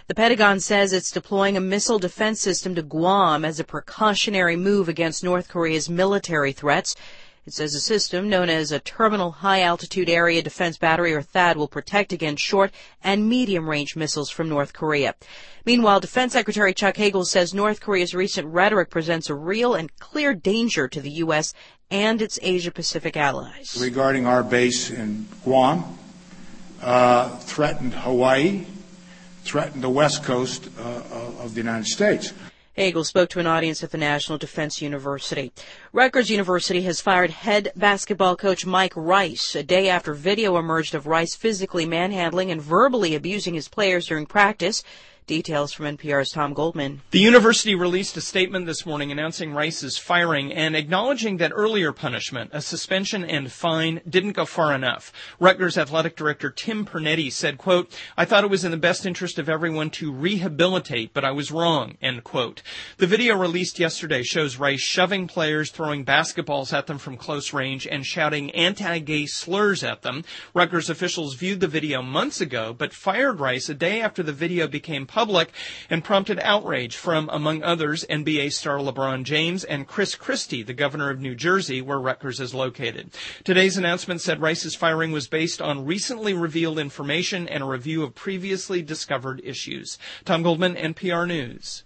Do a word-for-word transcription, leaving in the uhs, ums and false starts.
The Pentagon says it's deploying a missile defense system to Guam as a precautionary move against North Korea's military threats. It says the system, known as a Terminal High Altitude Area Defense Battery, or THAAD, will protect against short and medium-range missiles from North Korea. Meanwhile, Defense Secretary Chuck Hagel says North Korea's recent rhetoric presents a real and clear danger to the U S and its Asia-Pacific allies. Regarding our base in Guam, uh, threatened Hawaii, threatened the west coast uh, of the United States. Hagel spoke to an audience at the National Defense University. Rutgers University has fired head basketball coach Mike Rice a day after video emerged of Rice physically manhandling and verbally abusing his players during practice. Details from N P R's Tom Goldman. The university released a statement this morning announcing Rice's firing and acknowledging that earlier punishment, a suspension and fine, didn't go far enough. Rutgers athletic director Tim Pernetti said, quote, "I thought it was in the best interest of everyone to rehabilitate, but I was wrong," end quote. The video released yesterday shows Rice shoving players, throwing basketballs at them from close range, and shouting anti-gay slurs at them. Rutgers officials viewed the video months ago, but fired Rice a day after the video became public and prompted outrage from, among others, N B A star LeBron James and Chris Christie, the governor of New Jersey, where Rutgers is located. Today's announcement said Rice's firing was based on recently revealed information and a review of previously discovered issues. Tom Goldman, N P R News.